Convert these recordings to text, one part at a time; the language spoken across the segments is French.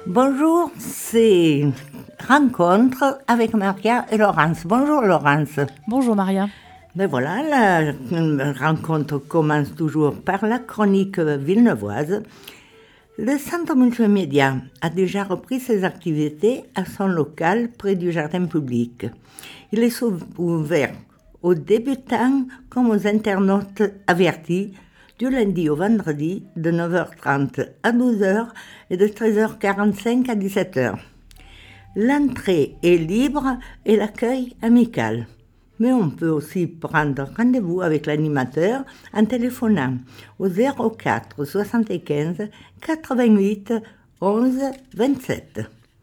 Bonjour, c'est Rencontre avec Maria et Laurence. Bonjour Laurence. Bonjour Maria. Ben voilà, la rencontre commence toujours par la chronique villeneuvoise. Le Centre multimédia a déjà repris ses activités à son local près du jardin public. Il est ouvert aux débutants comme aux internautes avertis du lundi au vendredi de 9h30 à 12h et de 13h45 à 17h. L'entrée est libre et l'accueil amical. Mais on peut aussi prendre rendez-vous avec l'animateur en téléphonant au 04 75 88 11 27.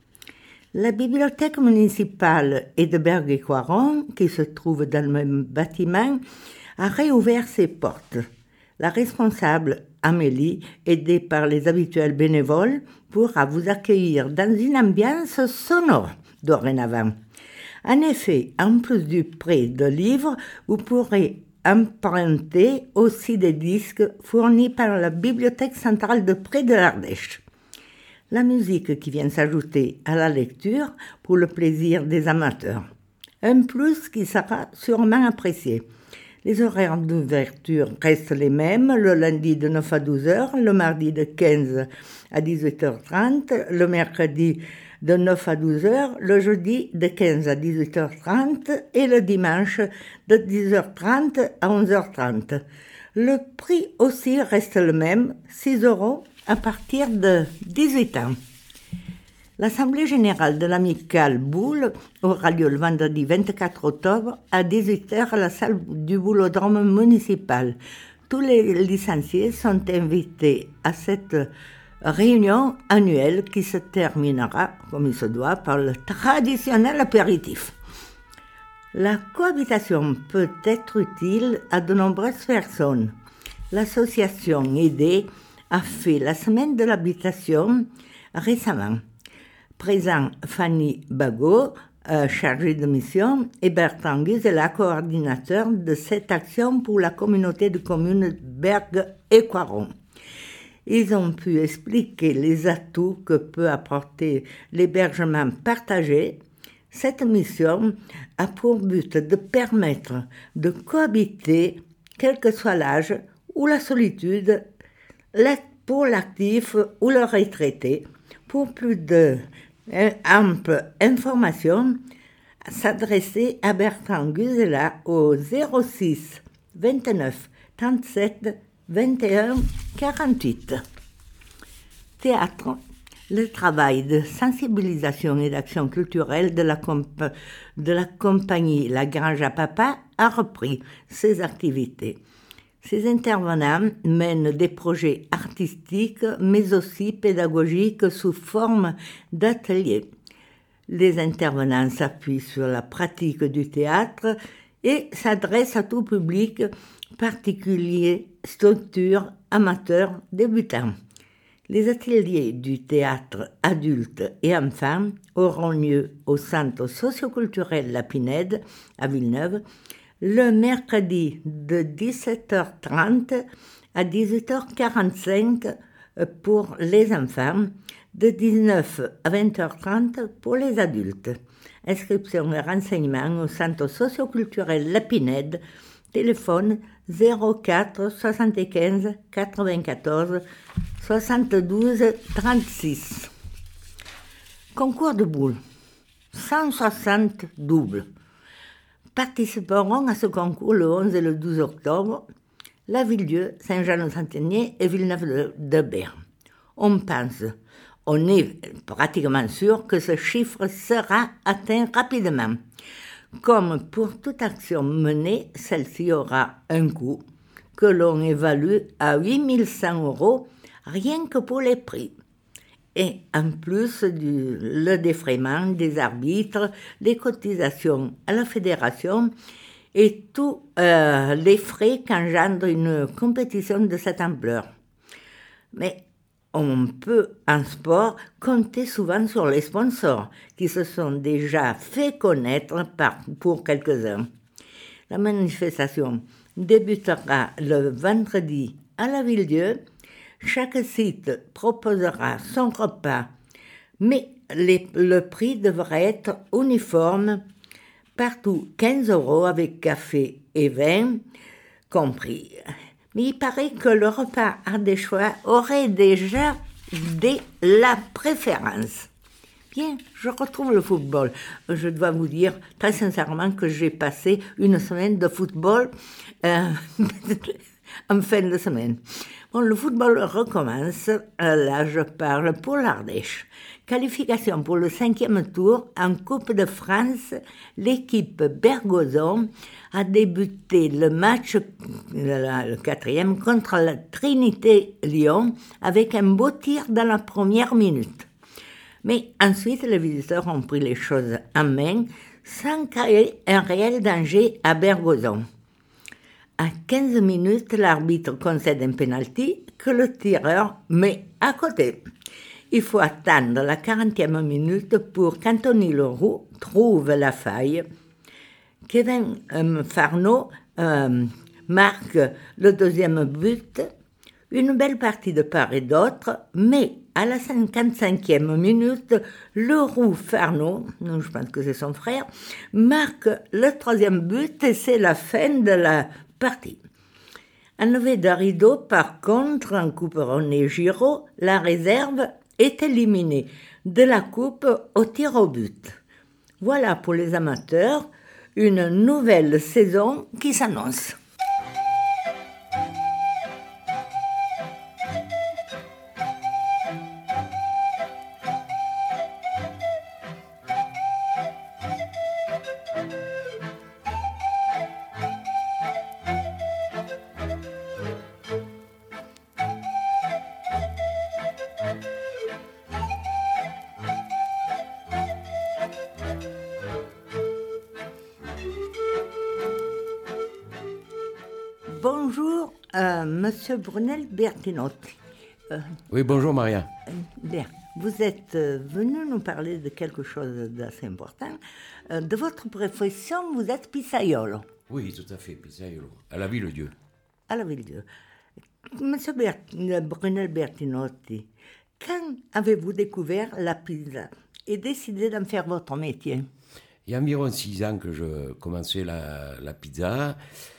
La bibliothèque municipale Hédeberg et Coiron, qui se trouve dans le même bâtiment, a réouvert ses portes. La responsable, Amélie, aidée par les habituels bénévoles, pourra vous accueillir dans une ambiance sonore dorénavant. En effet, en plus du prêt de livres, vous pourrez emprunter aussi des disques fournis par la Bibliothèque centrale de prêt de l'Ardèche. La musique qui vient s'ajouter à la lecture pour le plaisir des amateurs. Un plus qui sera sûrement apprécié. Les horaires d'ouverture restent les mêmes, le lundi de 9 à 12 heures, le mardi de 15 à 18h30, le mercredi de 9 à 12 heures, le jeudi de 15 à 18h30 et le dimanche de 10h30 à 11h30. Le prix aussi reste le même, 6 € à partir de 18 ans. L'Assemblée générale de l'Amicale Boule aura lieu le vendredi 24 octobre à 18h à la salle du Boulodrome municipal. Tous les licenciés sont invités à cette réunion annuelle qui se terminera, comme il se doit, par le traditionnel apéritif. La cohabitation peut être utile à de nombreuses personnes. L'association Aidée a fait la semaine de l'habitation récemment. Présent Fanny Bagot, chargée de mission, et Bertrand Guzela, coordinateur de cette action pour la communauté de communes Berg et Coiron. Ils ont pu expliquer les atouts que peut apporter l'hébergement partagé. Cette mission a pour but de permettre de cohabiter, quel que soit l'âge ou la solitude, pour l'actif ou le retraité. Pour plus d'ample information, s'adresser à Bertrand Guzela au 06 29 37 21 48. Théâtre. Le travail de sensibilisation et d'action culturelle de la compagnie La Grange à Papa a repris ses activités. Ces intervenants mènent des projets artistiques, mais aussi pédagogiques sous forme d'ateliers. Les intervenants s'appuient sur la pratique du théâtre et s'adressent à tout public, particuliers, structures, amateurs, débutants. Les ateliers du théâtre adultes et enfants auront lieu au centre socioculturel La Pinède à Villeneuve le mercredi de 17h30 à 18h45 pour les enfants, de 19 à 20h30 pour les adultes. Inscription et renseignements au centre socioculturel La Pinède, téléphone 04 75 94 72 36. Concours de boules. 160 doubles. Participeront à ce concours le 11 et le 12 octobre la Villedieu, Saint-Jean-le-Centenier et Villeneuve-de-Berg. On est pratiquement sûr que ce chiffre sera atteint rapidement. Comme pour toute action menée, celle-ci aura un coût que l'on évalue à 8 100 € rien que pour les prix. Et en plus le défraiement des arbitres, les cotisations à la fédération et tous les frais qu'engendre une compétition de cette ampleur. Mais on peut en sport compter souvent sur les sponsors qui se sont déjà fait connaître pour quelques-uns. La manifestation débutera le vendredi à la Villedieu. Chaque site proposera son repas Mais le prix devrait être uniforme partout, 15 € avec café et vin compris. Mais il paraît que le repas ardéchois aurait déjà la préférence. Bien, je retrouve le football. Je dois vous dire très sincèrement que j'ai passé une semaine de football en fin de semaine. Bon, le football recommence. Là, je parle pour l'Ardèche. Qualification pour le 5e tour en Coupe de France. L'équipe Bergozon a débuté le match, le 4e, contre la Trinité Lyon avec un beau tir dans la première minute. Mais ensuite, les visiteurs ont pris les choses en main sans créer un réel danger à Bergozon. À 15 minutes, l'arbitre concède un penalty que le tireur met à côté. Il faut attendre la 40e minute pour qu'Anthony Leroux trouve la faille. Kevin Farneau marque le 2e but. Une belle partie de part et d'autre, mais à la 55e minute, Leroux Farneau, je pense que c'est son frère, marque le 3e but et c'est la fin de la partie. Enlevé de rideau, par contre, en Coupe René Giraud, la réserve est éliminée de la coupe au tir au but. Voilà pour les amateurs une nouvelle saison qui s'annonce. Bonjour, Monsieur Brunel Bertinotti. Oui, bonjour Maria. Bien, vous êtes venu nous parler de quelque chose d'assez important. De votre profession, vous êtes pizzaiolo. Oui, tout à fait, pizzaiolo, à la Ville-Dieu. À la Ville-Dieu. Monsieur Brunel Bertinotti, quand avez-vous découvert la pizza et décidé d'en faire votre métier? Il y a environ 6 ans que je commençais la pizza.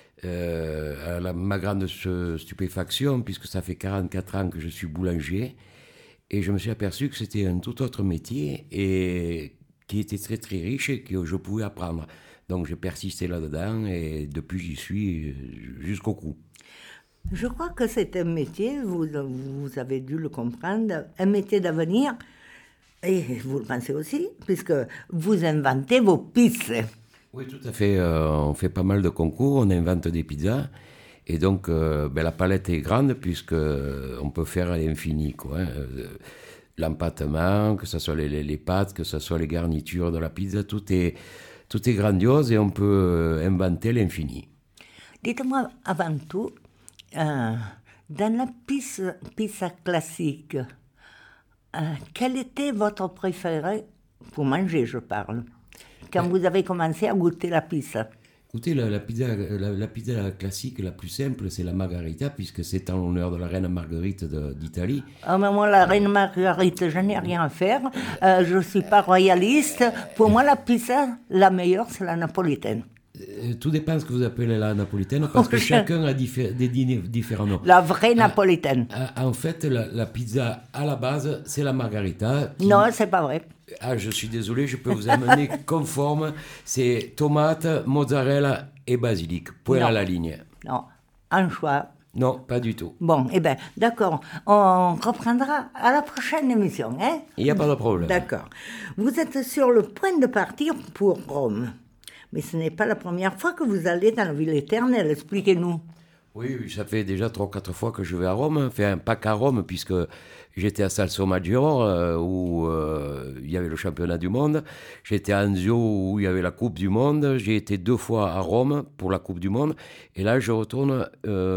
Ma grande stupéfaction, puisque ça fait 44 ans que je suis boulanger, et je me suis aperçu que c'était un tout autre métier et qui était très très riche et que je pouvais apprendre. Donc j'ai persisté là-dedans et depuis j'y suis jusqu'au cou. Je crois que c'est un métier, vous avez dû le comprendre, un métier d'avenir, et vous le pensez aussi, puisque vous inventez vos pizzas. Oui, tout à fait. On fait pas mal de concours, on invente des pizzas. Et donc, la palette est grande puisqu'on peut faire à l'infini, quoi. L'empattement, que ce soit les pâtes, que ce soit les garnitures de la pizza, tout est grandiose et on peut inventer l'infini. Dites-moi avant tout, dans la pizza classique, quel était votre préféré pour manger, je parle, quand vous avez commencé à goûter la pizza? Écoutez, la pizza classique la plus simple, c'est la margarita, puisque c'est en l'honneur de la reine Marguerite d'Italie. Ah, mais moi, la reine Marguerite, je n'ai rien à faire. Je ne suis pas royaliste. Pour moi, la pizza, la meilleure, c'est la napolitaine. Tout dépend de ce que vous appelez la napolitaine, parce que chacun a des dîners différents noms. La vraie napolitaine. En fait, la pizza, à la base, c'est la margarita. Non, c'est pas vrai. Ah, je suis désolé, je peux vous amener conforme. C'est tomate, mozzarella et basilic. Point à la ligne. Non, anchois. Non, pas du tout. Bon, eh bien, d'accord. On reprendra à la prochaine émission, hein? Il n'y a pas de problème. D'accord. Vous êtes sur le point de partir pour Rome. Mais ce n'est pas la première fois que vous allez dans la ville éternelle. Expliquez-nous. Oui, ça fait déjà 3 ou 4 fois que je vais à Rome. Enfin, pas qu'à Rome, puisque j'étais à Salsomaggiore, où il y avait le championnat du monde. J'étais à Anzio, où il y avait la Coupe du Monde. J'ai été 2 fois à Rome pour la Coupe du Monde. Et là, je retourne.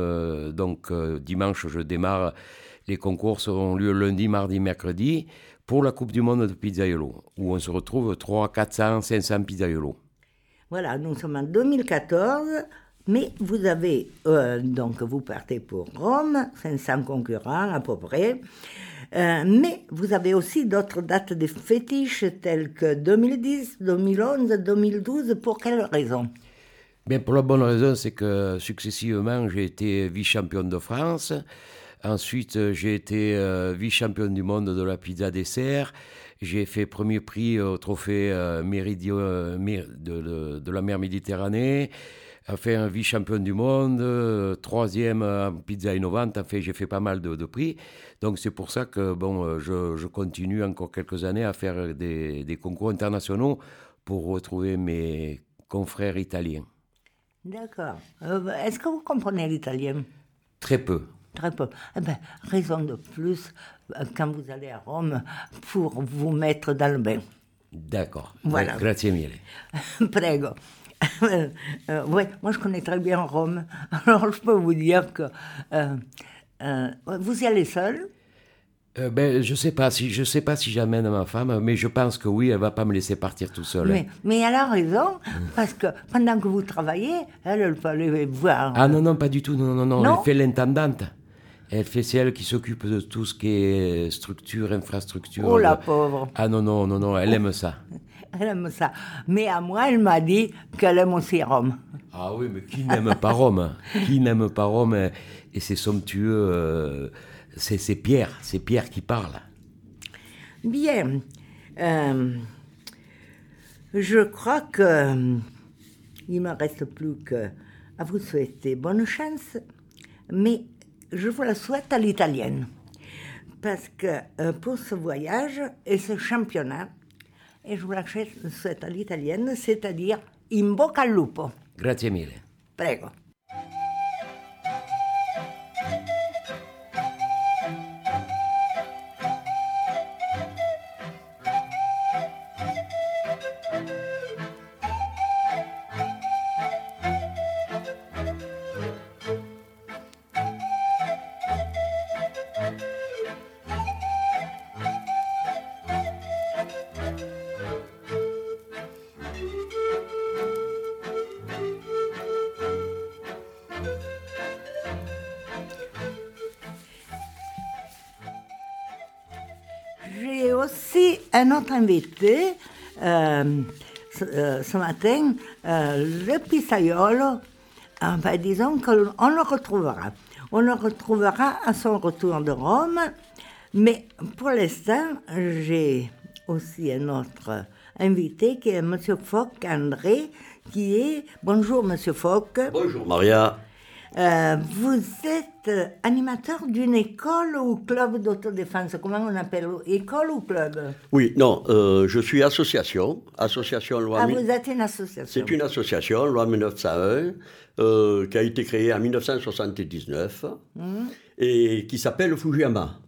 Dimanche, je démarre. Les concours auront lieu lundi, mardi, mercredi pour la Coupe du Monde de pizzaiolo, où on se retrouve 300, 400, 500 pizzaiolos. Voilà, nous sommes en 2014, mais vous avez, donc vous partez pour Rome, 500 concurrents à peu près. Mais vous avez aussi d'autres dates de fétiches telles que 2010, 2011, 2012. Pour quelle raison? Bien, pour la bonne raison, c'est que successivement, j'ai été vice-champion de France. Ensuite, j'ai été vice-champion du monde de la pizza dessert. J'ai fait premier prix au trophée de la mer Méditerranée. Enfin, vice-champion du monde, troisième en pizza innovante. Enfin, j'ai fait pas mal de prix. Donc, c'est pour ça que je continue encore quelques années à faire des concours internationaux pour retrouver mes confrères italiens. D'accord. Est-ce que vous comprenez l'italien? Très peu. Très peu. Eh bien, raison de plus quand vous allez à Rome pour vous mettre dans le bain. D'accord. Voilà. Grazie mille. Prego. Oui, moi je connais très bien Rome. Alors je peux vous dire que vous y allez seul. Je sais pas si j'amène ma femme, mais je pense que oui, elle va pas me laisser partir tout seul. Mais elle a raison, parce que pendant que vous travaillez, elle peut aller voir. Ah non, pas du tout, non. Non? Elle fait l'intendante. C'est elle qui s'occupe de tout ce qui est structure, infrastructure. Oh la pauvre. Ah non, elle aime ça. Elle aime ça. Mais à moi, elle m'a dit qu'elle aime aussi Rome. Ah oui, mais qui n'aime pas Rome? Qui n'aime pas Rome? Et c'est somptueux. C'est Pierre qui parle. Bien. Je crois que il ne me reste plus qu'à vous souhaiter bonne chance, mais je vous la souhaite à l'italienne. Parce que pour ce voyage et ce championnat, et je vous la souhaite à l'italienne, c'est-à-dire in bocca al lupo. Grazie mille. Prego. J'ai aussi un autre invité ce matin, le pizzaiolo. Disons qu'on le retrouvera. On le retrouvera à son retour de Rome. Mais pour l'instant, j'ai aussi un autre invité qui est M. Foch André, qui est... Bonjour M. Foch. Bonjour Maria. Vous êtes animateur d'une école ou club d'autodéfense? Comment on appelle? École ou club? Oui, non, je suis association loi... vous êtes une association? C'est une association, loi 1901, qui a été créée en 1979 et qui s'appelle le Fujiyama.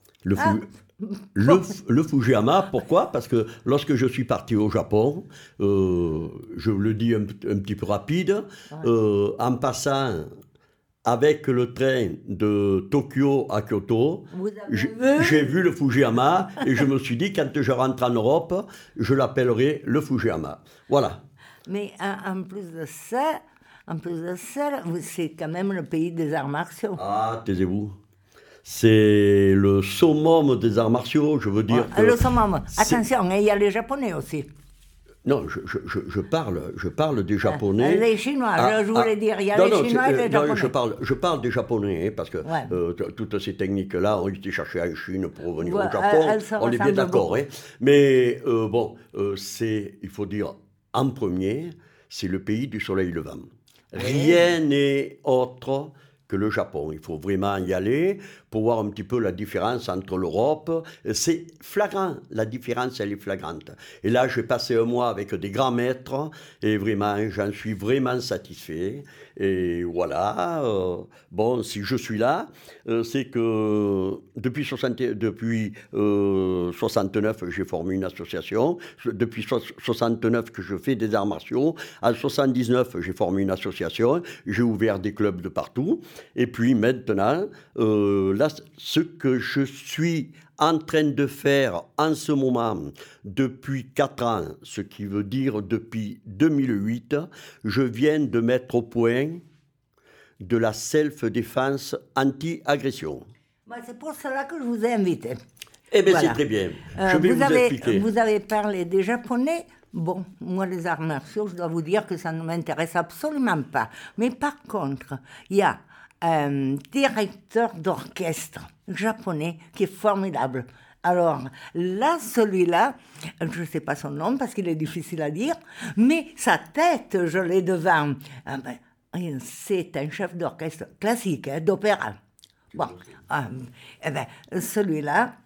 Le Fujiyama, pourquoi? Parce que lorsque je suis parti au Japon, je le dis un petit peu rapide, en passant avec le train de Tokyo à Kyoto, j'ai vu le Fujiyama et je me suis dit, quand je rentre en Europe, je l'appellerai le Fujiyama. Voilà. Mais en plus de ça, c'est quand même le pays des arts martiaux. Ah, taisez-vous. C'est le summum des arts martiaux, je veux dire. Le summum. Attention, il y a les Japonais aussi. Non, je parle des Japonais. Les Chinois, je voulais dire, il y a les Chinois et les Japonais. Je parle des Japonais, parce que toutes ces techniques-là ont été cherchées en Chine pour revenir au Japon. On est bien d'accord. Mais il faut dire, en premier, c'est le pays du soleil levant. Rien n'est autre que le Japon. Il faut vraiment y aller pour voir un petit peu la différence entre l'Europe. C'est flagrant, la différence, elle est flagrante. Et là, j'ai passé un mois avec des grands maîtres et vraiment, j'en suis vraiment satisfait. Et voilà, si je suis là, c'est que depuis 69, j'ai formé une association. Depuis 69 que je fais des arts martiaux. En 79, j'ai formé une association. J'ai ouvert des clubs de partout. Et puis maintenant, là, ce que je suis en train de faire en ce moment depuis 4 ans, ce qui veut dire depuis 2008, je viens de mettre au point de la self-défense anti-agression. C'est pour cela que je vous ai invité. Eh bien, c'est très bien. Je vais vous expliquer. Vous avez parlé des Japonais. Bon, moi, les arts martiaux, je dois vous dire que ça ne m'intéresse absolument pas. Mais par contre, il y a un directeur d'orchestre japonais qui est formidable. Alors, là, celui-là, je ne sais pas son nom parce qu'il est difficile à dire, mais sa tête, je l'ai devant. C'est un chef d'orchestre classique, d'opéra. Bon, celui-là,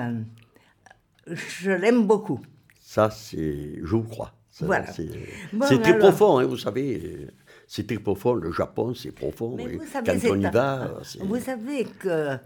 je l'aime beaucoup. Ça, je vous crois. Ça, voilà. C'est très profond, hein, vous savez. C'est très profond. Le Japon, c'est profond. Mais vous savez, quand on y va... Vous savez que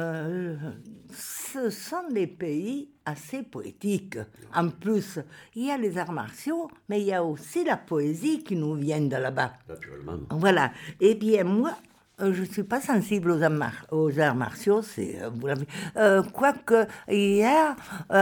ce sont des pays assez poétiques. En plus, il y a les arts martiaux, mais il y a aussi la poésie qui nous vient de là-bas. Naturellement. Voilà. Eh bien, moi, je ne suis pas sensible aux arts martiaux, quoique il y a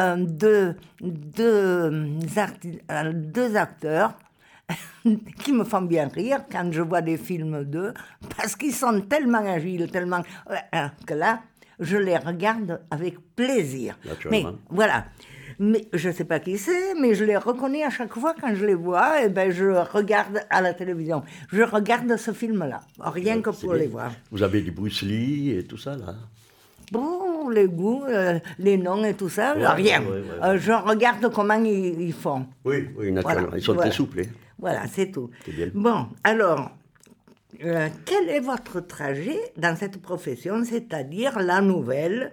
deux acteurs qui me font bien rire quand je vois des films d'eux, parce qu'ils sont tellement agiles, tellement que là, je les regarde avec plaisir. Mais voilà. Mais je ne sais pas qui c'est, mais je les reconnais à chaque fois quand je les vois, et ben je regarde à la télévision. Je regarde ce film-là, rien que pour les voir. Vous avez du Bruce Lee et tout ça, là? Bon, les goûts, les noms et tout ça, rien. Je regarde comment ils font. Oui, naturellement. Voilà. Ils sont très souples. Voilà, c'est tout. C'est bien. Bon, alors, quel est votre trajet dans cette profession, c'est-à-dire la nouvelle,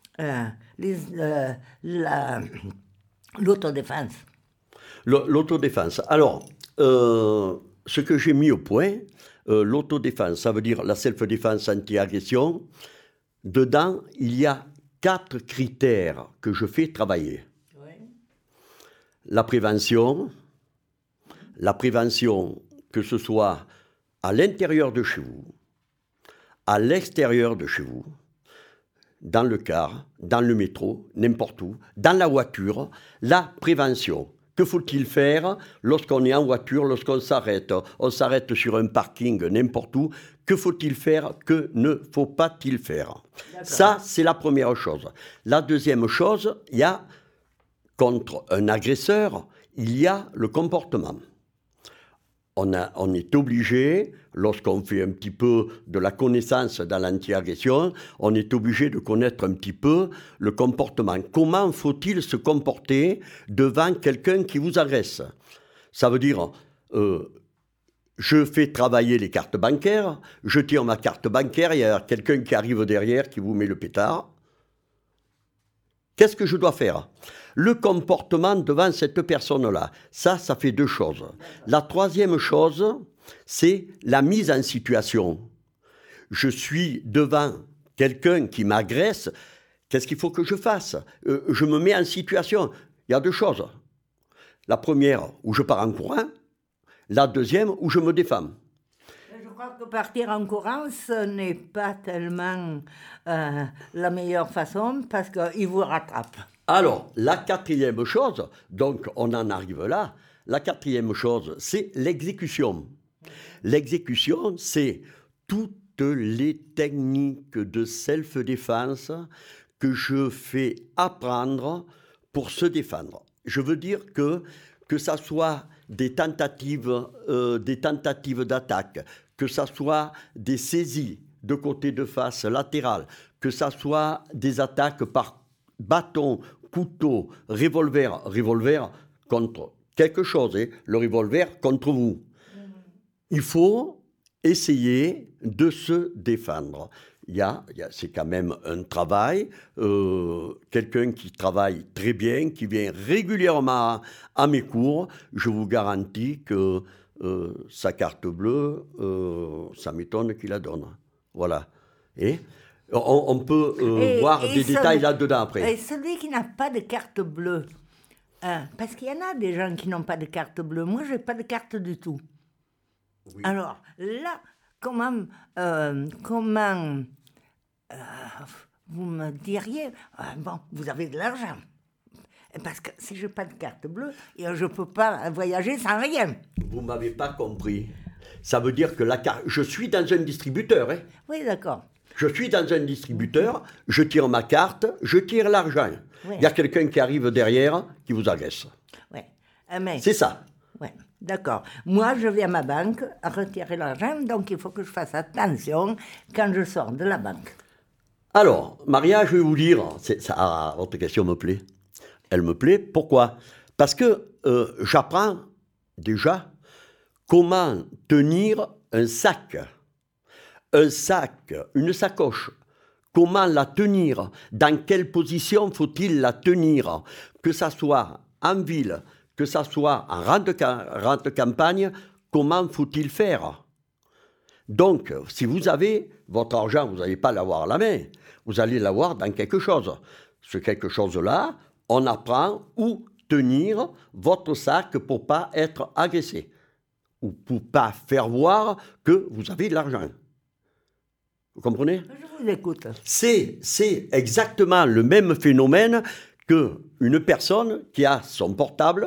l'autodéfense? L'autodéfense. Alors, ce que j'ai mis au point, l'autodéfense, ça veut dire la self-défense anti-agression. Dedans, il y a 4 critères que je fais travailler. Oui. La prévention, que ce soit à l'intérieur de chez vous, à l'extérieur de chez vous, dans le car, dans le métro, n'importe où, dans la voiture, la prévention. Que faut-il faire lorsqu'on est en voiture, lorsqu'on s'arrête? On s'arrête sur un parking, n'importe où. Que faut-il faire? Que ne faut pas-il faire? Ça, c'est la première chose. La deuxième chose, il y a, contre un agresseur, il y a le comportement. On est obligé, lorsqu'on fait un petit peu de la connaissance dans l'anti-agression, on est obligé de connaître un petit peu le comportement. Comment faut-il se comporter devant quelqu'un qui vous agresse? Ça veut dire, je fais travailler les cartes bancaires, je tire ma carte bancaire, il y a quelqu'un qui arrive derrière qui vous met le pétard. Qu'est-ce que je dois faire? Le comportement devant cette personne-là. Ça fait 2 choses. La troisième chose, c'est la mise en situation. Je suis devant quelqu'un qui m'agresse. Qu'est-ce qu'il faut que je fasse? Je me mets en situation. Il y a 2 choses. La première, où je pars en courant. La deuxième, où je me défends. Je crois que partir en courant, ce n'est pas tellement la meilleure façon parce qu'il vous rattrape. Alors, la 4e chose, donc on en arrive là, la 4e chose, c'est l'exécution. L'exécution, c'est toutes les techniques de self-défense que je fais apprendre pour se défendre. Je veux dire que ça soit des tentatives d'attaque, que ça soit des saisies de côté de face latérales, que ça soit des attaques par bâton, couteau, revolver contre quelque chose, le revolver contre vous. Il faut essayer de se défendre. C'est quand même un travail, quelqu'un qui travaille très bien, qui vient régulièrement à mes cours, je vous garantis que sa carte bleue, ça m'étonne qu'il la donne. Voilà. Et on peut voir des détails là-dedans après. Et celui qui n'a pas de carte bleue, parce qu'il y en a des gens qui n'ont pas de carte bleue. Moi, je n'ai pas de carte du tout. Oui. Alors, là, comment vous me diriez, bon, vous avez de l'argent. Parce que si je n'ai pas de carte bleue, je ne peux pas voyager sans rien. Vous ne m'avez pas compris. Ça veut dire que je suis dans un distributeur. Hein. Oui, d'accord. Je suis dans un distributeur, je tire ma carte, je tire l'argent. Il y a quelqu'un qui arrive derrière qui vous agresse. Mais... C'est ça. Oui, d'accord. Moi, je vais à ma banque à retirer l'argent, donc il faut que je fasse attention quand je sors de la banque. Alors, Maria, je vais vous dire, votre question me plaît. Elle me plaît, pourquoi ? Parce que j'apprends déjà comment tenir un sac, une sacoche. Comment la tenir ? Dans quelle position faut-il la tenir ? Que ça soit en ville, que ça soit en rente campagne, comment faut-il faire ? Donc, si vous avez votre argent, vous n'allez pas l'avoir à la main, vous allez l'avoir dans quelque chose. Ce quelque chose-là, on apprend où tenir votre sac pour ne pas être agressé ou pour ne pas faire voir que vous avez de l'argent. Vous comprenez ? Je vous écoute. C'est exactement le même phénomène qu'une personne qui a son portable,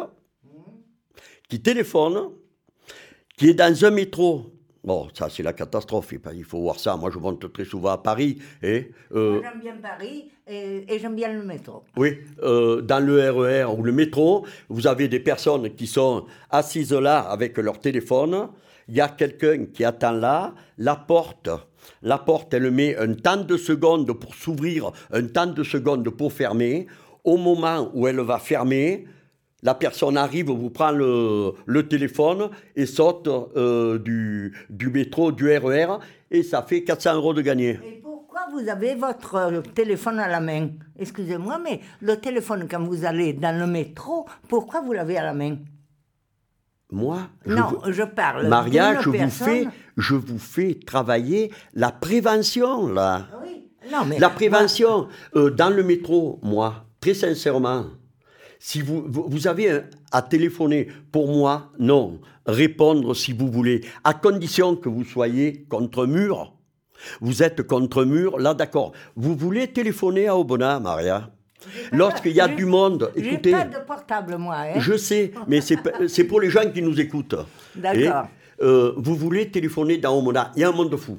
qui téléphone, qui est dans un métro. Bon, ça c'est la catastrophe, il faut voir ça. Moi je monte très souvent à Paris. Moi, j'aime bien Paris et j'aime bien le métro. Oui, dans le RER ou le métro, vous avez des personnes qui sont assises là avec leur téléphone. Il y a quelqu'un qui attend là, la porte, elle met un temps de secondes pour s'ouvrir, un temps de secondes pour fermer. Au moment où elle va fermer, la personne arrive, vous prend le téléphone et saute du métro, du RER, et ça fait 400 € de gagné. Et pourquoi vous avez votre téléphone à la main ? Excusez-moi, mais le téléphone, quand vous allez dans le métro, pourquoi vous l'avez à la main ? Moi, je parle. Maria, je vous fais travailler la prévention, là. Oui. Non, mais la prévention, dans le métro, moi, très sincèrement, si vous avez à téléphoner, pour moi, non. Répondre si vous voulez, à condition que vous soyez contre mur. Vous êtes contre mur, là d'accord. Vous voulez téléphoner à Aubenas, Maria ? Lorsqu'il y a du monde, écoutez... J'ai pas de portable, moi. Hein. Je sais, mais c'est pour les gens qui nous écoutent. D'accord. Et, vous voulez téléphoner dans Aubenas, il y a un monde fou.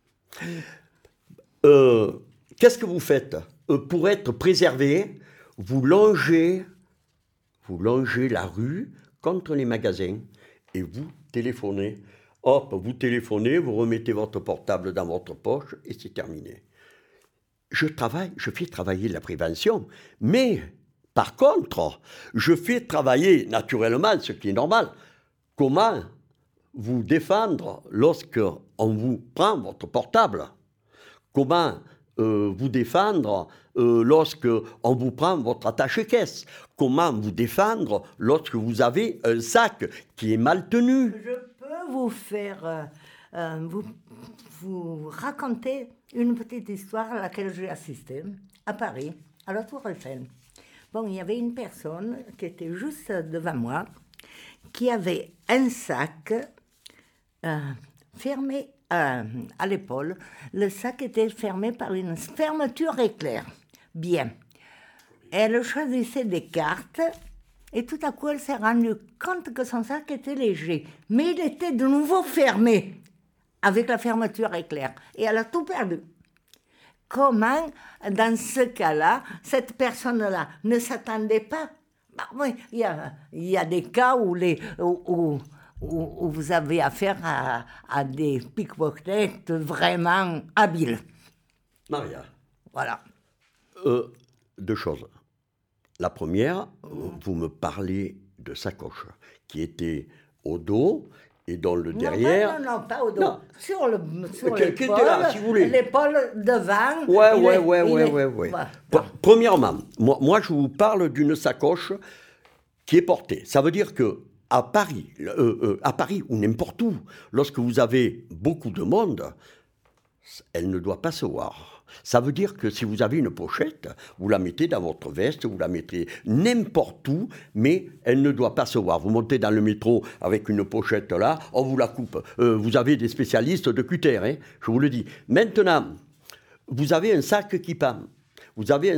Qu'est-ce que vous faites ? Pour être préservé, vous longez la rue contre les magasins et vous téléphonez. Hop, vous téléphonez, vous remettez votre portable dans votre poche et c'est terminé. Je fais travailler la prévention, mais par contre, je fais travailler naturellement, ce qui est normal, comment vous défendre lorsqu'on vous prend votre portable. Comment vous défendre lorsque on vous prend votre attaché-caisse. Comment vous défendre lorsque vous avez un sac qui est mal tenu. Je peux vous faire vous raconter une petite histoire à laquelle j'ai assisté à Paris, à la Tour Eiffel. Bon, il y avait une personne qui était juste devant moi, qui avait un sac fermé à l'épaule. Le sac était fermé par une fermeture éclair. Bien. Elle choisissait des cartes et tout à coup, elle s'est rendue compte que son sac était léger. Mais il était de nouveau fermé avec la fermeture éclair. Et elle a tout perdu. Comment, dans ce cas-là, cette personne-là ne s'attendait pas? Bah, oui, il y a des cas où vous avez affaire à des pickpockets vraiment habiles. Maria. Voilà. Deux choses. La première, vous me parlez de sacoche qui était au dos et dans le derrière... Non, pas au dos. Non. Sur l'épaule. Qui était là, si vous voulez. L'épaule devant. Ouais. Premièrement, moi, je vous parle d'une sacoche qui est portée. Ça veut dire que à Paris ou n'importe où, lorsque vous avez beaucoup de monde, elle ne doit pas se voir. Ça veut dire que si vous avez une pochette, vous la mettez dans votre veste, vous la mettez n'importe où, mais elle ne doit pas se voir. Vous montez dans le métro avec une pochette là, on vous la coupe. Vous avez des spécialistes de cutter, hein, je vous le dis. Maintenant, vous avez un sac qui pend. Vous avez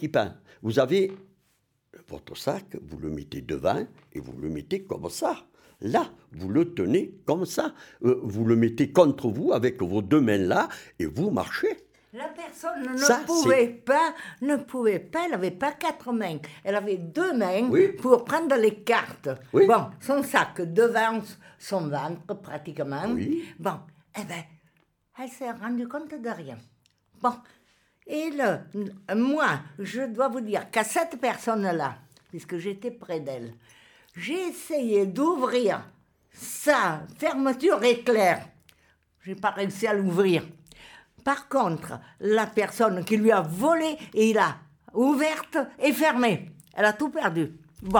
votre sac, vous le mettez devant et vous le mettez comme ça. Là, vous le tenez comme ça. Vous le mettez contre vous avec vos deux mains là et vous marchez. La personne ne pouvait pas, elle n'avait pas 4 mains. Elle avait 2 mains pour prendre les cartes. Oui. Bon, son sac devant son ventre, pratiquement. Oui. Bon, eh bien, elle s'est rendue compte de rien. Bon, et moi, je dois vous dire qu'à cette personne-là, puisque j'étais près d'elle, j'ai essayé d'ouvrir sa fermeture éclair. Je n'ai pas réussi à l'ouvrir. Par contre, la personne qui lui a volé, et il a ouverte et fermée. Elle a tout perdu. Bon.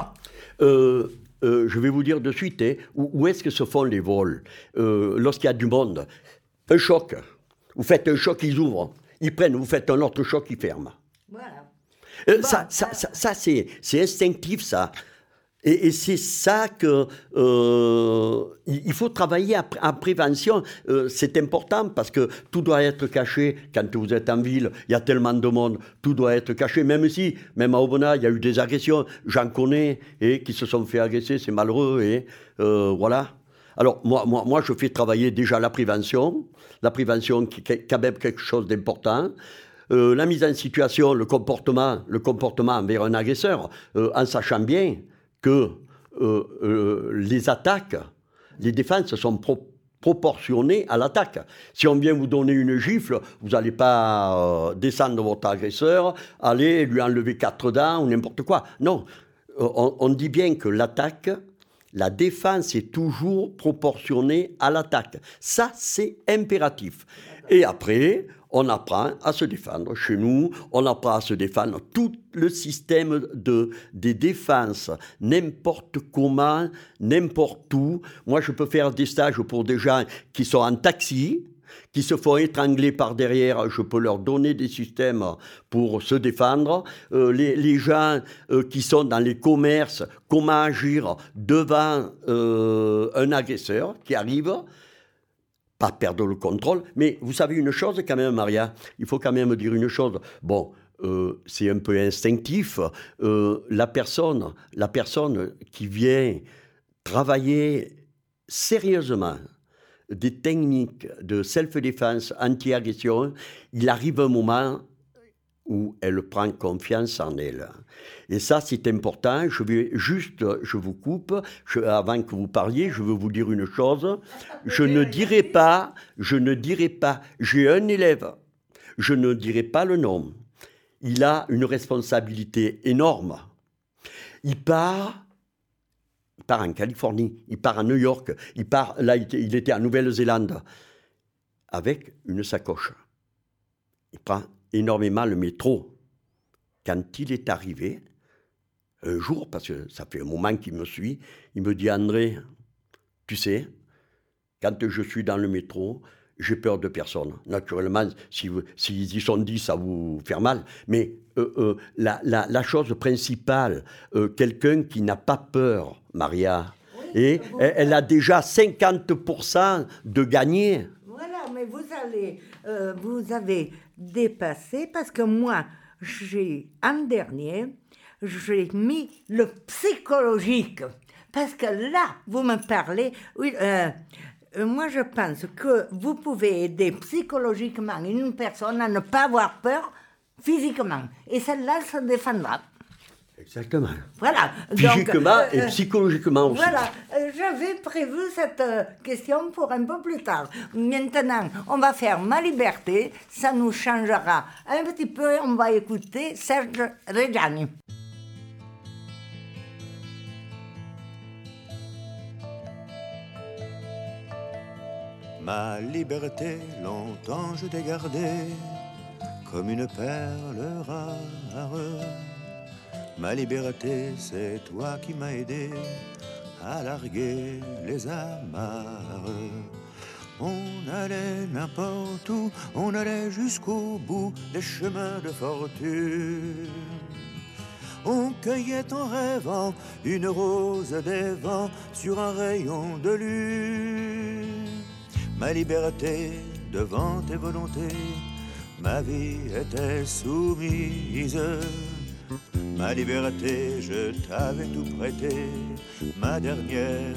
Je vais vous dire de suite, où est-ce que se font les vols lorsqu'il y a du monde? Un choc. Vous faites un choc, ils ouvrent. Ils prennent, vous faites un autre choc, ils ferment. Voilà. Ça c'est instinctif, ça. Et c'est ça que il faut travailler en prévention. C'est important parce que tout doit être caché. Quand vous êtes en ville, il y a tellement de monde, tout doit être caché. Même à Aubenas, il y a eu des agressions, j'en connais, qui se sont fait agresser, c'est malheureux. Voilà. Alors moi, je fais travailler déjà la prévention qui est quand même quelque chose d'important. La mise en situation, le comportement envers un agresseur, en sachant bien que les attaques, les défenses sont proportionnées à l'attaque. Si on vient vous donner une gifle, vous n'allez pas descendre votre agresseur, aller lui enlever 4 dents ou n'importe quoi. Non, on dit bien que l'attaque, la défense est toujours proportionnée à l'attaque. Ça, c'est impératif. Et après, on apprend à se défendre. Chez nous, on apprend à se défendre. Tout le système des défenses, n'importe comment, n'importe où. Moi, je peux faire des stages pour des gens qui sont en taxi, qui se font étrangler par derrière. Je peux leur donner des systèmes pour se défendre. Les gens qui sont dans les commerces, comment agir devant un agresseur qui arrive. Pas perdre le contrôle, mais vous savez une chose quand même, Maria, il faut quand même dire une chose. Bon, c'est un peu instinctif. La personne qui vient travailler sérieusement des techniques de self-défense, anti-agression, il arrive un moment où elle prend confiance en elle. Et ça, c'est important. Je vous coupe, avant que vous parliez, je veux vous dire une chose. Je ne dirai pas, j'ai un élève, je ne dirai pas le nom. Il a une responsabilité énorme. Il part en Californie, il part à New York, il était en Nouvelle-Zélande, avec une sacoche. Il prend énormément le métro. Quand il est arrivé, un jour, parce que ça fait un moment qu'il me suit, il me dit « André, tu sais, quand je suis dans le métro, j'ai peur de personne. Naturellement, s'ils y sont 10, ça vous fait mal. Mais la chose principale, quelqu'un qui n'a pas peur, Maria, et elle a déjà 50% de gagner. » Voilà, mais vous avez dépassé, parce que moi, en dernier, j'ai mis le psychologique. Parce que là, vous me parlez... moi, je pense que vous pouvez aider psychologiquement une personne à ne pas avoir peur physiquement. Et celle-là se défendra. Exactement. Voilà. Physiquement et psychologiquement aussi. Voilà. J'avais prévu cette question pour un peu plus tard. Maintenant, on va faire Ma Liberté. Ça nous changera un petit peu. On va écouter Serge Reggiani. Ma liberté, longtemps je t'ai gardée comme une perle rare. Ma liberté, c'est toi qui m'as aidé à larguer les amarres. On allait n'importe où, on allait jusqu'au bout des chemins de fortune. On cueillait en rêvant une rose des vents sur un rayon de lune. Ma liberté, devant tes volontés, ma vie était soumise. Ma liberté, je t'avais tout prêté, ma dernière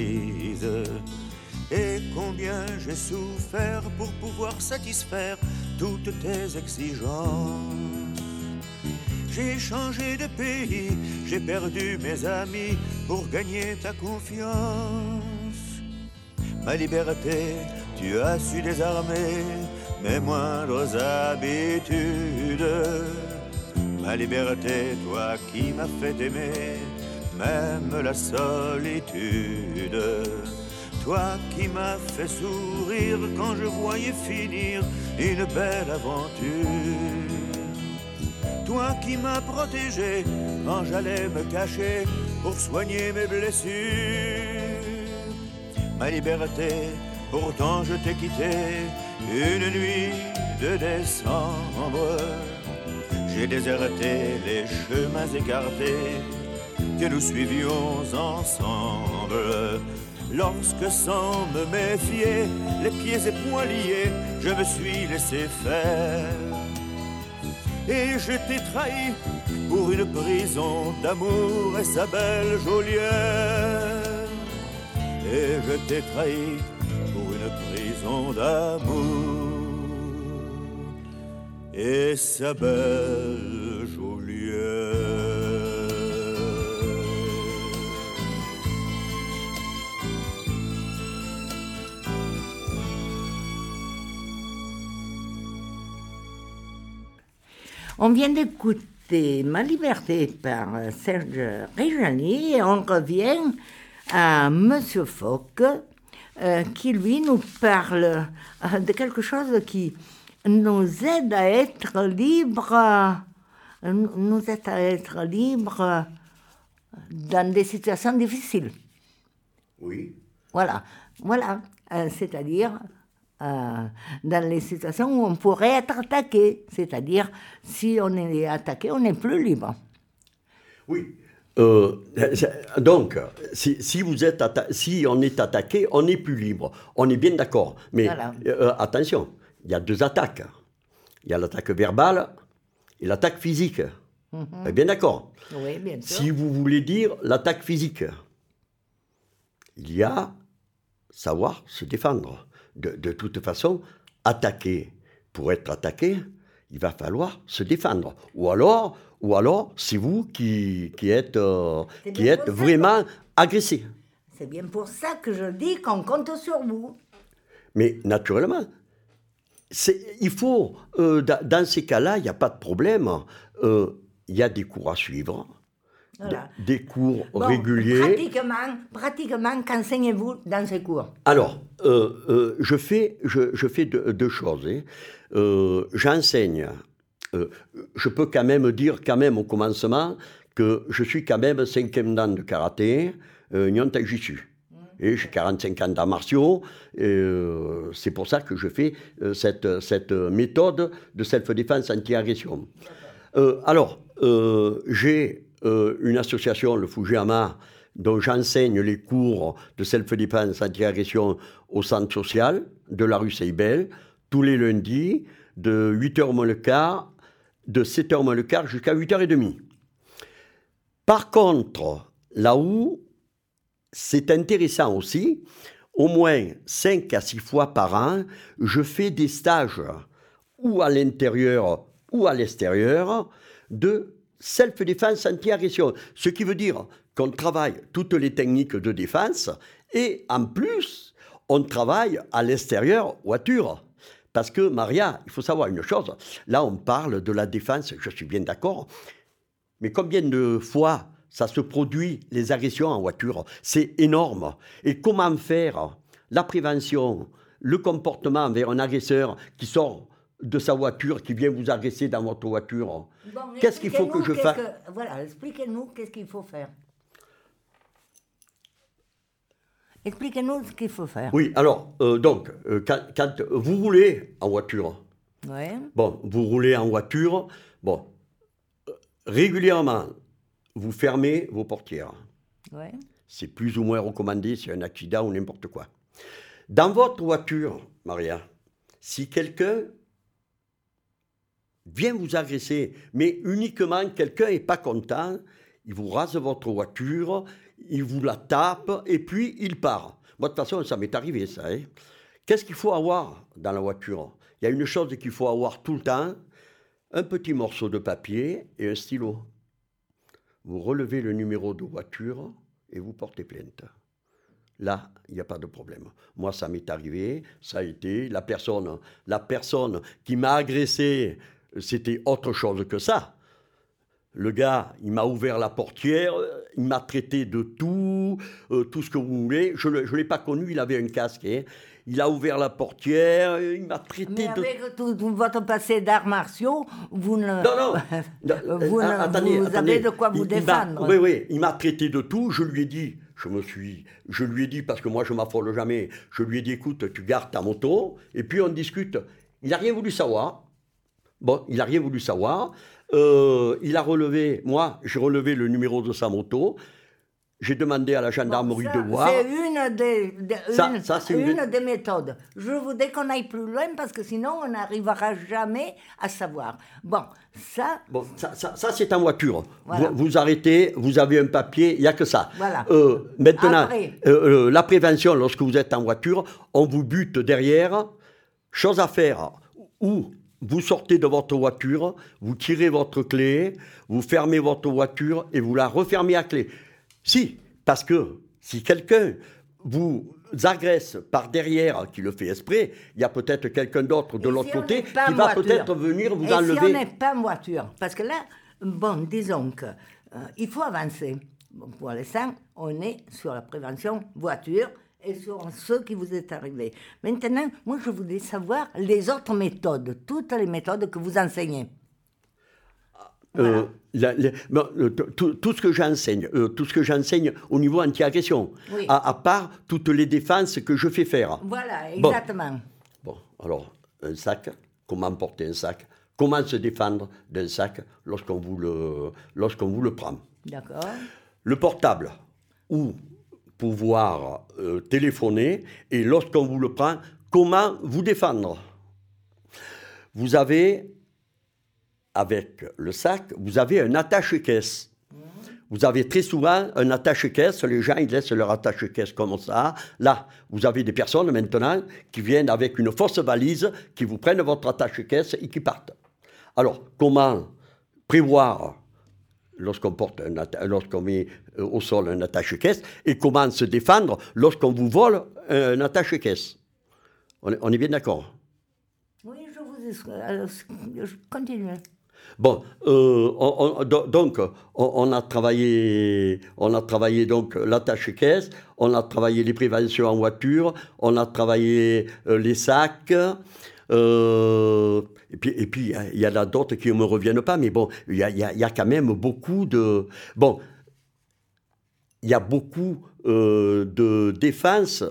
chemise. Et combien j'ai souffert pour pouvoir satisfaire toutes tes exigences. J'ai changé de pays, j'ai perdu mes amis pour gagner ta confiance. Ma liberté, tu as su désarmer mes moindres habitudes. Ma liberté, toi qui m'as fait aimer même la solitude. Toi qui m'as fait sourire quand je voyais finir une belle aventure. Toi qui m'as protégé quand j'allais me cacher pour soigner mes blessures. Ma liberté, pourtant je t'ai quitté une nuit de décembre. J'ai déserté les chemins écartés que nous suivions ensemble. Lorsque sans me méfier, les pieds et poings liés, je me suis laissé faire. Et je t'ai trahi pour une prison d'amour et sa belle geôlière. Et je t'ai trahi pour une prison d'amour et sa belle geôlière. On vient d'écouter Ma liberté par Serge Reggiani et on revient à Monsieur Fock qui lui nous parle de quelque chose qui nous aide à être libres, dans des situations difficiles. Oui. Voilà, c'est-à-dire dans les situations où on pourrait être attaqué, c'est-à-dire si on est attaqué, on n'est plus libre. Oui. Donc, si on est attaqué, on n'est plus libre. On est bien d'accord. Mais voilà. Attention, il y a deux attaques. Il y a l'attaque verbale et l'attaque physique. Mm-hmm. Bien d'accord. Oui, bien sûr. Si vous voulez dire l'attaque physique, il y a savoir se défendre. De toute façon, attaquer, pour être attaqué, il va falloir se défendre. Ou alors c'est vous qui êtes vraiment agressé. C'est bien pour ça que je dis qu'on compte sur vous. Mais naturellement, il faut, dans ces cas-là, il n'y a pas de problème. Il y a des cours à suivre. Voilà. Des cours réguliers. Pratiquement, qu'enseignez-vous dans ces cours? Alors, je fais deux choses. J'enseigne. Je peux quand même dire au commencement que je suis quand même 5e dan de karaté, Nyon Taijutsu. Et j'ai 45 ans d'arts martiaux. C'est pour ça que je fais cette méthode de self-défense anti-agression. J'ai une association, le Fujiyama, dont j'enseigne les cours de self-défense anti-agression au centre social de la rue Seibel, tous les lundis, de 8h moins le quart, de 7h moins le quart jusqu'à 8h30. Par contre, là où c'est intéressant aussi, au moins 5 à 6 fois par an, je fais des stages, ou à l'intérieur ou à l'extérieur, de self-défense anti-agression. Ce qui veut dire qu'on travaille toutes les techniques de défense et en plus, on travaille à l'extérieur voiture. Parce que, Maria, il faut savoir une chose, là on parle de la défense, je suis bien d'accord, mais combien de fois ça se produit, les agressions en voiture? C'est énorme. Et comment faire la prévention, le comportement envers un agresseur qui sort de sa voiture, qui vient vous agresser dans votre voiture? Bon, qu'est-ce qu'il faut que je fasse? Voilà, expliquez-nous qu'est-ce qu'il faut faire. Expliquez-nous ce qu'il faut faire. Oui, alors, quand vous roulez en voiture, ouais. Bon, vous roulez en voiture, bon, régulièrement, vous fermez vos portières. Ouais. C'est plus ou moins recommandé s'il y a un accident ou n'importe quoi. Dans votre voiture, Maria, si quelqu'un vient vous agresser, mais uniquement quelqu'un n'est pas content, il vous rase votre voiture, il vous la tape et puis il part. Moi, de toute façon, ça m'est arrivé, ça. Qu'est-ce qu'il faut avoir dans la voiture? il y a une chose qu'il faut avoir tout le temps, un petit morceau de papier et un stylo. Vous relevez le numéro de voiture et vous portez plainte. Là, il n'y a pas de problème. Moi, ça m'est arrivé, ça a été, la personne qui m'a agressé, c'était autre chose que ça. Le gars, il m'a ouvert la portière, il m'a traité de tout ce que vous voulez. Je ne l'ai pas connu, il avait un casque. Hein. Il a ouvert la portière, il m'a traité de... Mais avec tout votre passé d'arts martiaux, vous ne... vous avez de quoi vous défendre. Oui, il m'a traité de tout. Je lui ai dit, parce que moi je m'affole jamais, je lui ai dit, écoute, tu gardes ta moto, et puis on discute. Il n'a rien voulu savoir. Il a relevé, moi, j'ai relevé le numéro de sa moto. J'ai demandé à la gendarmerie de voir. C'est une des méthodes. Je voudrais qu'on aille plus loin parce que sinon on n'arrivera jamais à savoir. Ça c'est en voiture. Voilà. Vous arrêtez, vous avez un papier, il n'y a que ça. Voilà. Maintenant, la prévention, lorsque vous êtes en voiture, on vous bute derrière. Chose à faire, ou vous sortez de votre voiture, vous tirez votre clé, vous fermez votre voiture et vous la refermez à clé. Si, parce que si quelqu'un vous agresse par derrière, qui le fait exprès, il y a peut-être quelqu'un d'autre de l'autre côté qui va peut-être venir vous enlever. Si on n'est pas en voiture, parce que là, disons qu'il faut avancer. Pour l'instant, on est sur la prévention voiture et sur ce qui vous est arrivé. Maintenant, moi, je voudrais savoir les autres méthodes, toutes les méthodes que vous enseignez. Voilà. Tout ce que j'enseigne au niveau anti-agression, oui. à part toutes les défenses que je fais faire. Voilà, exactement. Alors, un sac, comment porter un sac, comment se défendre d'un sac lorsqu'on vous le prend. D'accord. Le portable, ou pouvoir téléphoner, et lorsqu'on vous le prend, comment vous défendre. Vous avez... Avec le sac, vous avez un attache-caisse. Vous avez très souvent un attache-caisse. Les gens, ils laissent leur attache-caisse comme ça. Là, vous avez des personnes maintenant qui viennent avec une fausse valise, qui vous prennent votre attache-caisse et qui partent. Alors, comment prévoir lorsqu'on met au sol un attache-caisse et comment se défendre lorsqu'on vous vole un attache-caisse? On est bien d'accord? Oui, je continue. Donc, on a travaillé donc l'attache-caisse, on a travaillé les préventions en voiture, on a travaillé les sacs, et puis il y en a d'autres qui ne me reviennent pas, mais il y a quand même beaucoup de... il y a beaucoup de défense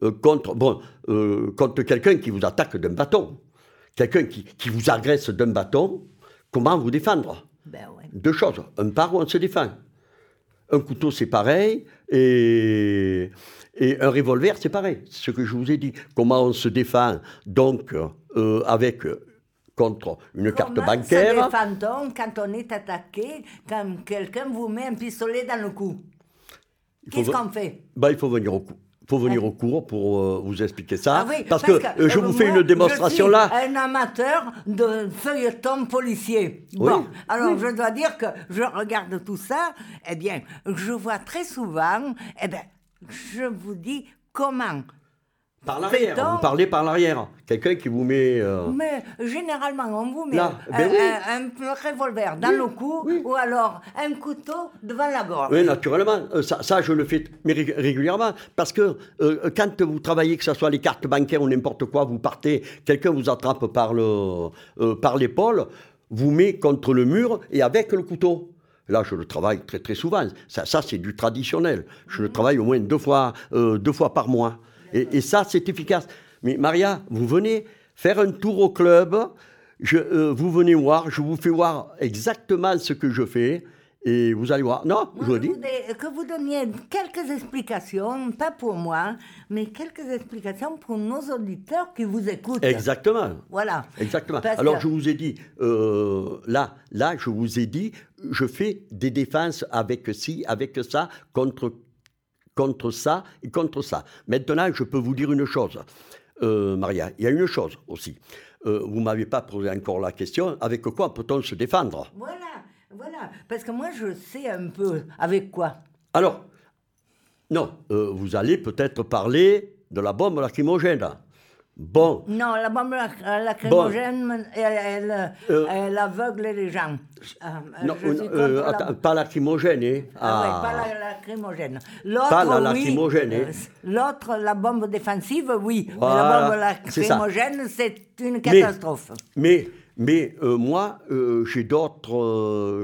contre quelqu'un qui vous attaque d'un bâton. Quelqu'un qui vous agresse d'un bâton, comment vous défendre? Ouais. Deux choses. Un part où on se défend. Un couteau, c'est pareil. Et un revolver, c'est pareil. C'est ce que je vous ai dit. Comment on se défend, donc, contre une carte bancaire. Comment se défend-on quand on est attaqué, quand quelqu'un vous met un pistolet dans le cou? Qu'est-ce qu'on fait? Il faut venir au cou. Il faut venir au cours pour vous expliquer ça. Ah oui, parce que je vous fais une démonstration là. Je suis un amateur de feuilleton policier. Alors je dois dire que je regarde tout ça, je vois très souvent, je vous dis comment. Par l'arrière, vous parlez par l'arrière. Quelqu'un qui vous met... Mais généralement, on vous met un revolver dans le cou ou alors un couteau devant la gorge. Oui, naturellement. Ça, je le fais régulièrement. Parce que quand vous travaillez, que ce soit les cartes bancaires ou n'importe quoi, vous partez, quelqu'un vous attrape par l'épaule, vous met contre le mur et avec le couteau. Là, je le travaille très, très souvent. Ça c'est du traditionnel. Je le travaille au moins deux fois par mois. Et ça, c'est efficace. Mais Maria, vous venez faire un tour au club, vous venez voir, je vous fais voir exactement ce que je fais, et vous allez voir. Non, je vous dis. Que vous donniez quelques explications, pas pour moi, mais quelques explications pour nos auditeurs qui vous écoutent. Exactement. Voilà. Exactement. Alors, je vous ai dit, là, je vous ai dit, je fais des défenses avec ci, avec ça, contre ça et contre ça. Maintenant, je peux vous dire une chose, Maria, il y a une chose aussi. vous ne m'avez pas posé encore la question, avec quoi peut-on se défendre? Voilà, parce que moi je sais un peu avec quoi. Alors, non, vous allez peut-être parler de la bombe lacrymogène. Bon. Non, la bombe lacrymogène, elle aveugle les gens. Non, pas lacrymogène, hein. Oui, pas la lacrymogène. L'autre, pas la lacrymogène, oui. L'autre, la bombe défensive, oui. Voilà, mais la bombe lacrymogène, c'est une catastrophe. Mais moi, j'ai d'autres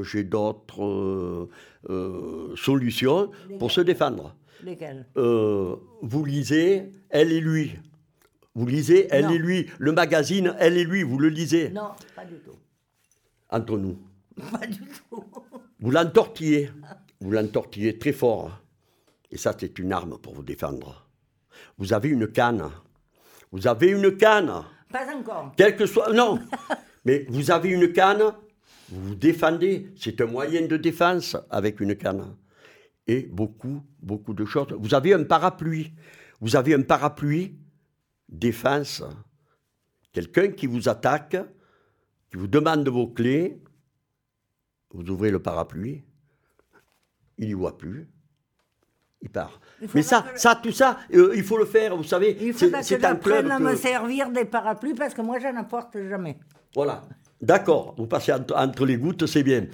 solutions pour se défendre. Lesquelles? Vous lisez Elle et lui. Vous lisez Elle et lui. Le magazine Elle et lui, vous le lisez? Non, pas du tout. Entre nous. Pas du tout. Vous l'entortillez. Vous l'entortillez très fort. Et ça, c'est une arme pour vous défendre. Vous avez une canne. Vous avez une canne. Pas encore. Quel que soit... Non. Mais vous avez une canne, vous vous défendez. C'est un moyen de défense avec une canne. Et beaucoup de choses. Vous avez un parapluie. Vous avez un parapluie, défense. Quelqu'un qui vous attaque, qui vous demande vos clés, vous ouvrez le parapluie, il n'y voit plus, il part. Mais tout ça, il faut le faire, vous savez. Il faut que j'apprenne à me servir des parapluies parce que moi, je n'en porte jamais. Voilà. D'accord, vous passez entre les gouttes, c'est bien.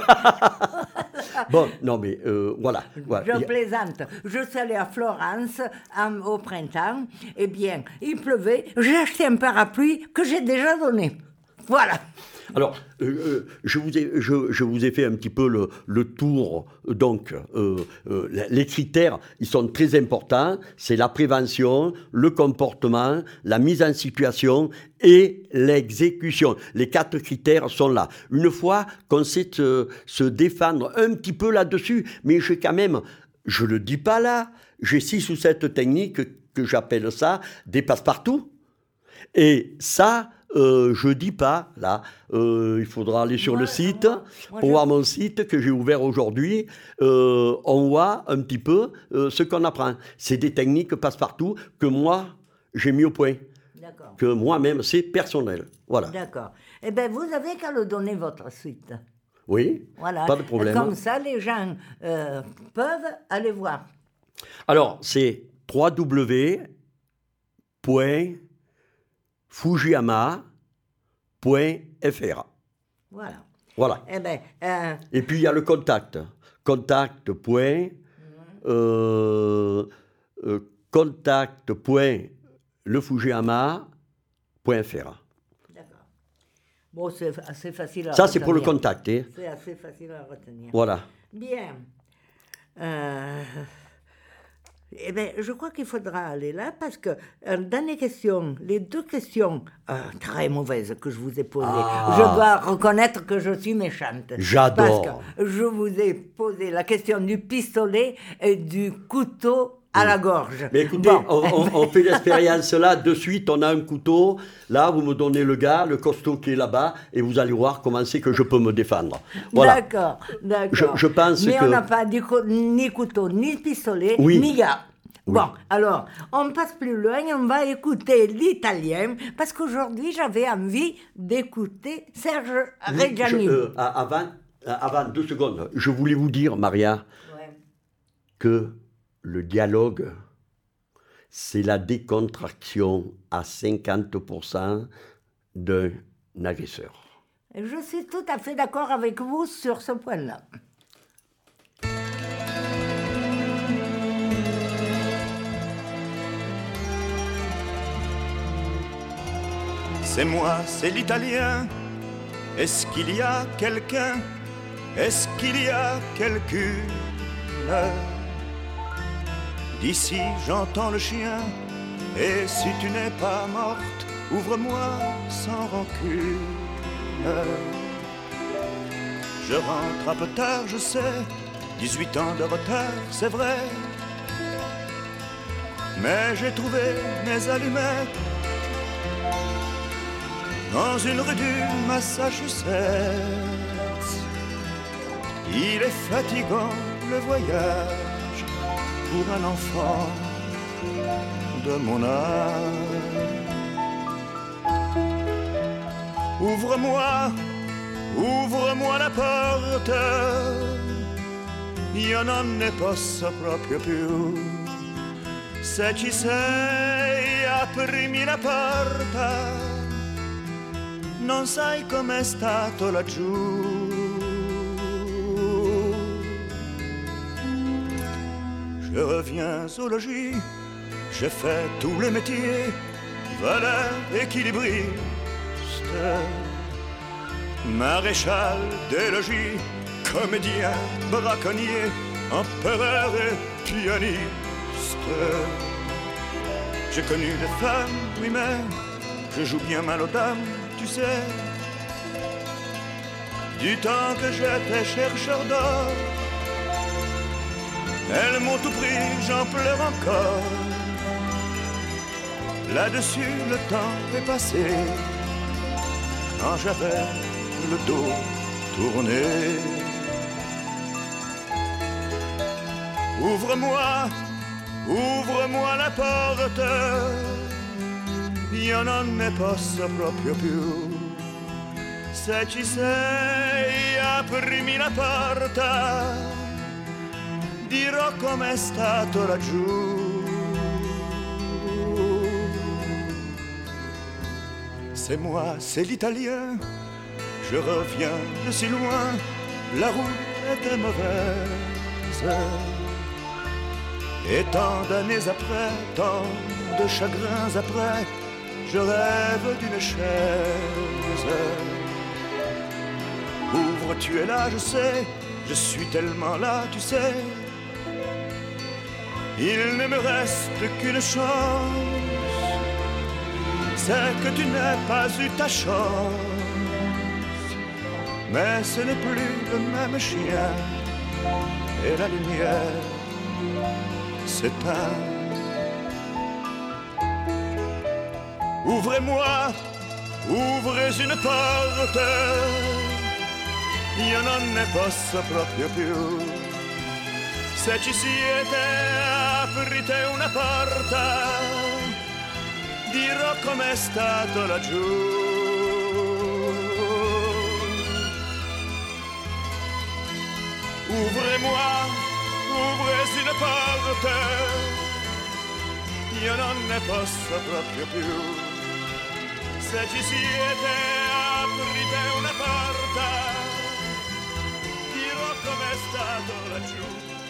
Bon, non mais voilà. Je plaisante. Je suis allée à Florence au printemps. Eh bien, il pleuvait. J'ai acheté un parapluie que j'ai déjà donné. Voilà. Alors, je vous ai fait un petit peu le tour. Donc, les critères, ils sont très importants. C'est la prévention, le comportement, la mise en situation et l'exécution. Les 4 critères sont là. Une fois qu'on sait se défendre un petit peu là-dessus, mais j'ai quand même, je ne le dis pas là, j'ai 6 ou 7 techniques que j'appelle ça des passe-partout. Et ça... je dis pas, là, il faudra aller sur le site, pour voir mon site que j'ai ouvert aujourd'hui. On voit un petit peu ce qu'on apprend. C'est des techniques passe-partout que moi, j'ai mis au point. D'accord. Que moi-même, c'est personnel. Voilà. D'accord. Eh bien, vous avez qu'à le donner, votre site. Oui, voilà. Pas de problème. Comme ça, les gens peuvent aller voir. Alors, c'est www.fujiyama.fr. Voilà. Eh ben, Et puis, il y a le contact. contact.lefujiyama.fr. D'accord. Bon, c'est assez facile à retenir. Ça, c'est pour le contact. Hein. C'est assez facile à retenir. Voilà. Bien. Eh bien, je crois qu'il faudra aller là parce que dans les questions, les 2 questions très mauvaises que je vous ai posées, je dois reconnaître que je suis méchante. J'adore. Parce que je vous ai posé la question du pistolet et du couteau à la gorge. Mais écoutez, on fait l'expérience là, de suite, on a un couteau, là, vous me donnez le gars, le costaud qui est là-bas, et vous allez voir comment c'est que je peux me défendre. Voilà. D'accord. Je pense Mais que... on n'a pas ni couteau, ni pistolet, ni gars. Oui. Bon, alors, on passe plus loin, on va écouter l'italien, parce qu'aujourd'hui, j'avais envie d'écouter Serge Reggiani. Avant 2 secondes, je voulais vous dire, Maria, que le dialogue, c'est la décontraction à 50% d'un agresseur. Je suis tout à fait d'accord avec vous sur ce point-là. C'est moi, c'est l'italien. Est-ce qu'il y a quelqu'un? Est-ce qu'il y a quelqu'une? D'ici j'entends le chien. Et si tu n'es pas morte, ouvre-moi sans rancune. Je rentre un peu tard, je sais. 18 ans de retard, c'est vrai. Mais j'ai trouvé mes allumettes dans une rue du Massachusetts. Il est fatigant le voyage pour un enfant de mon âge. Ouvre-moi, ouvre-moi la porta, io non ne posso proprio più. Se ci sei, aprimi la porta, non sai com'è stato laggiù. Je reviens au logis, j'ai fait tous les métiers, valet, équilibriste, maréchal des logis, comédien, braconnier, empereur et pianiste. J'ai connu des femmes, oui mais je joue bien mal aux dames, tu sais. Du temps que j'étais chercheur d'or, elles m'ont tout pris, j'en pleure encore. Là-dessus le temps est passé, quand j'avais le dos tourné. Ouvre-moi, ouvre-moi la porte, io non ne posso proprio più. Se ci sei, aprimi la porta, dirò com'è stato laggiù. C'est moi, c'est l'italien, je reviens de si loin, la route était mauvaise. Et tant d'années après, tant de chagrins après, je rêve d'une chaise. Ouvre, tu es là, je sais, je suis tellement là, tu sais. Il ne me reste qu'une chance, c'est que tu n'aies pas eu ta chance. Mais ce n'est plus le même chien, et la lumière s'éteint. Ouvrez-moi, ouvrez une porte, io non ne posso proprio più. Se ci siete, aprite una porta, dirò com'è stato laggiù. Ouvrez-moi, ouvrez une porte, io non ne posso proprio più. Se ci siete, aprite una porta, dirò com'è stato laggiù.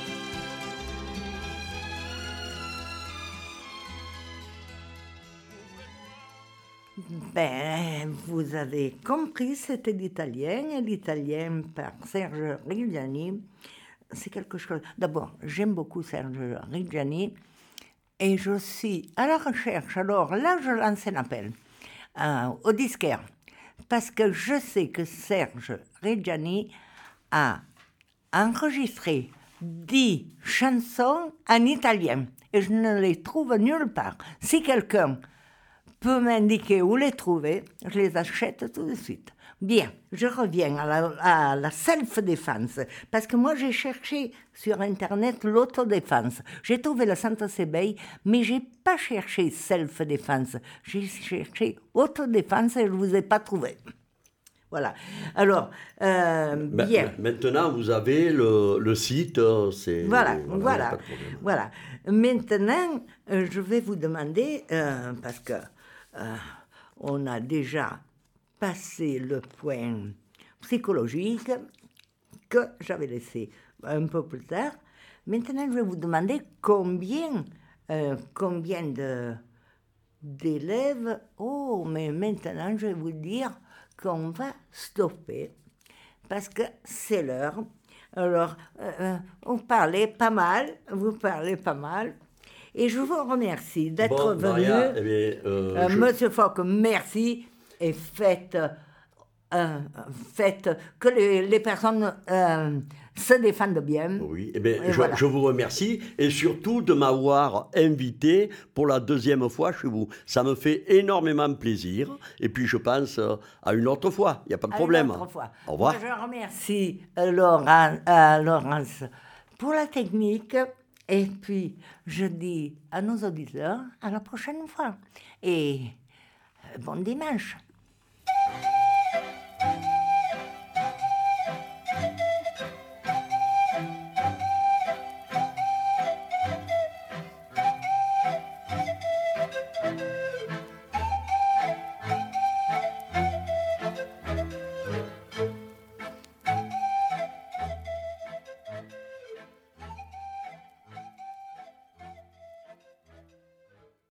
Ben, vous avez compris, c'était l'italien, et l'italien par Serge Reggiani, c'est quelque chose... D'abord, j'aime beaucoup Serge Reggiani, et je suis à la recherche, alors là, je lance un appel au disquaire, parce que je sais que Serge Reggiani a enregistré 10 chansons en italien, et je ne les trouve nulle part. Si quelqu'un peut m'indiquer où les trouver, je les achète tout de suite. Bien, je reviens à la self-défense, parce que moi j'ai cherché sur Internet l'autodéfense. J'ai trouvé la Santa Sebei, mais j'ai pas cherché self-défense. J'ai cherché autodéfense et je ne vous ai pas trouvé. Voilà. Alors, bien. Maintenant, vous avez le site. Voilà. Maintenant, je vais vous demander, parce que on a déjà passé le point psychologique que j'avais laissé un peu plus tard. Maintenant, je vais vous demander combien d'élèves... Oh, mais maintenant, je vais vous dire qu'on va stopper parce que c'est l'heure. Alors, vous parlez pas mal. Et je vous remercie d'être venu. Maria, Monsieur Fock, merci. Et faites que les personnes se défendent bien. Oui, je vous remercie. Et surtout de m'avoir invité pour la deuxième fois chez vous. Ça me fait énormément plaisir. Et puis, je pense à une autre fois. Il n'y a pas de problème. Une autre fois. Au revoir. Moi, je remercie Laurence pour la technique. Et puis, je dis à nos auditeurs, à la prochaine fois. Et bon dimanche.